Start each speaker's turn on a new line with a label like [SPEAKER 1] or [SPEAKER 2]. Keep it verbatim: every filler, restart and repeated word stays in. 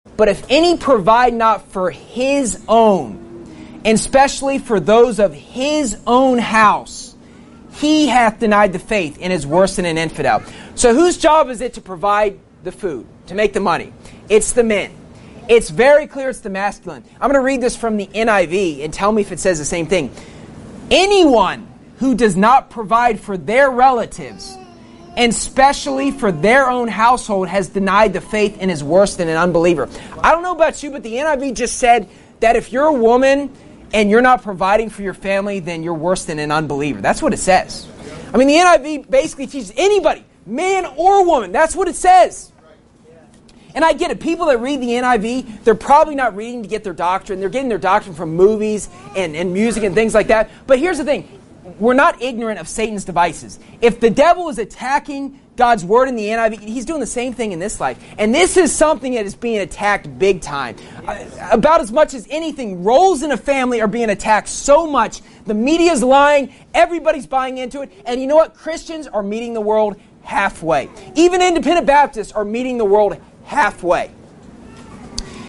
[SPEAKER 1] But if any provide not for his own, and especially for those of his own house, he hath denied the faith and is worse than an infidel. So whose job is it to provide the food, to make the money? It's the men. It's very clear it's the masculine. I'm going to read this from the N I V and tell me if it says the same thing. Anyone who does not provide for their relatives, and especially for their own household, has denied the faith and is worse than an unbeliever. I don't know about you, but the N I V just said that if you're a woman and you're not providing for your family, then you're worse than an unbeliever. That's what it says. I mean, the N I V basically teaches anybody, man or woman. That's what it says. And I get it. People that read the N I V, they're probably not reading to get their doctrine. They're getting their doctrine from movies and, and music and things like that. But here's the thing. We're not ignorant of Satan's devices. If the devil is attacking God's word in the N I V, he's doing the same thing in this life. And this is something that is being attacked big time. Yes. Uh, about as much as anything, roles in a family are being attacked so much. The media's lying. Everybody's buying into it. And you know what? Christians are meeting the world halfway. Even independent Baptists are meeting the world halfway.